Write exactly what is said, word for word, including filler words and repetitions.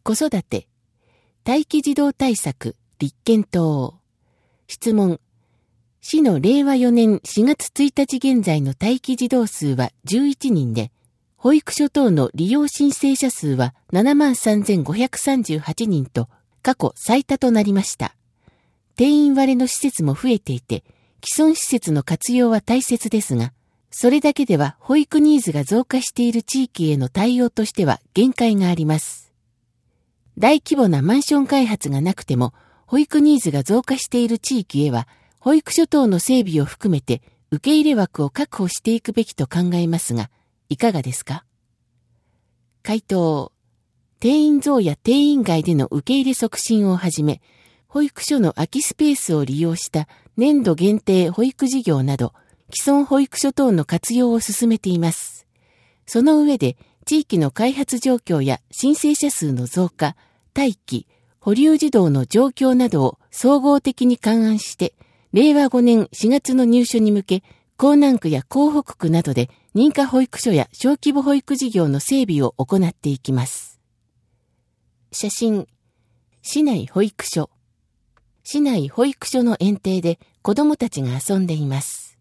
子育て、待機児童対策、立憲党。質問。市のれいわよねんしがつついたち現在の待機児童数はじゅういちにんで、保育所等の利用申請者数は ななまんさんぜんごひゃくさんじゅうはちにんと過去最多となりました。定員割れの施設も増えていて、既存施設の活用は大切ですが、それだけでは保育ニーズが増加している地域への対応としては限界があります。大規模なマンション開発がなくても、保育ニーズが増加している地域へは、保育所等の整備を含めて受け入れ枠を確保していくべきと考えますが、いかがですか？回答。定員増や定員外での受け入れ促進をはじめ、保育所の空きスペースを利用した年度限定保育事業など、既存保育所等の活用を進めています。その上で、地域の開発状況や申請者数の増加、待機、保留児童の状況などを総合的に勘案して、れいわごねんしがつの入所に向け、江南区や江北区などで認可保育所や小規模保育事業の整備を行っていきます。写真。市内保育所。市内保育所の園庭で子どもたちが遊んでいます。